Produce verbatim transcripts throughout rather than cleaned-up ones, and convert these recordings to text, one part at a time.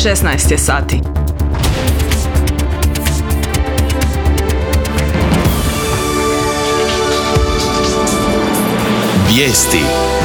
šesnaest je sati. Vijesti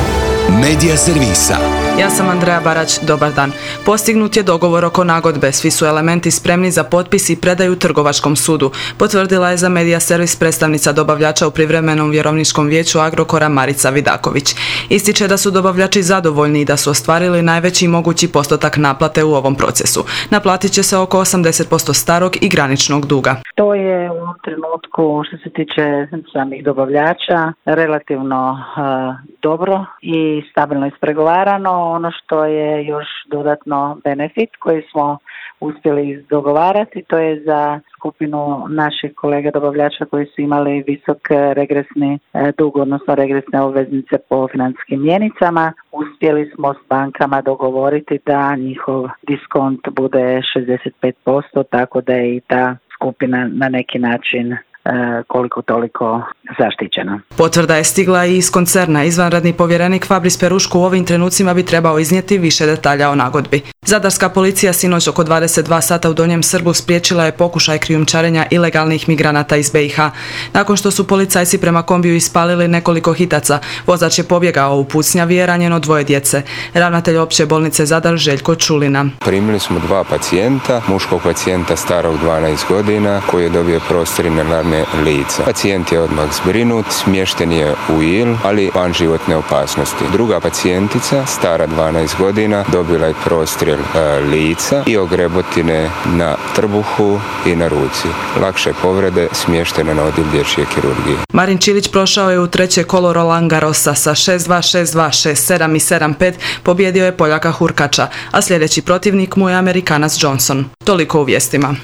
Medija servisa. Ja sam Andreja Barać, dobar dan. Postignut je dogovor oko nagodbe, svi su elementi spremni za potpis i predaju Trgovačkom sudu, potvrdila je za Medija servis predstavnica dobavljača u privremenom vjerovničkom vijeću Agrokora Marica Vidaković. Ističe da su dobavljači zadovoljni i da su ostvarili najveći mogući postotak naplate u ovom procesu. Naplatit će se oko osamdeset posto starog i graničnog duga. To je u ovom trenutku, što se tiče samih dobavljača, relativno uh, dobro i stabilno ispregovarano. Ono što je još dodatno benefit koji smo uspjeli dogovarati, to je za skupinu naših kolega dobavljača koji su imali visok regresni dug, odnosno regresne obveznice po financijskim mjenicama. Uspjeli smo s bankama dogovoriti da njihov diskont bude šezdeset pet posto, tako da je i ta skupina na neki način koliko toliko zaštićena. Potvrda je stigla i iz koncerna. Izvanredni povjerenik Fabris Peruško u ovim trenucima bi trebao iznijeti više detalja o nagodbi. Zadarska policija sinoć oko dvadeset dva sata u Donjem Srbu spriječila je pokušaj krijumčarenja ilegalnih migranata iz be i ha. Nakon što su policajci prema kombiju ispalili nekoliko hitaca, vozač je pobjegao u pucnjavi i ranjeno dvoje djece. Ravnatelj opće bolnice Zadar Željko Čulina. Primili smo dva pacijenta, muškog pacijenta starog dvanaest godina koji je dobio prostrine larne lica. Pacijent je odmah zbrinut, smješten je u I L, ali van životne opasnosti. Druga pacijentica, stara dvanaest godina, dobila je prostrel e, lica i ogrebotine na trbuhu i na ruci. Lakše povrede, smještene na odjel dječje kirurgije. Marin Čilić prošao je u treće kolo Roland Garrosa sa šest dva, šest dva, šest sedam i sedam pet, pobjedio je Poljaka Hurkača, a sljedeći protivnik mu je Amerikanac Johnson. Toliko u vijestima.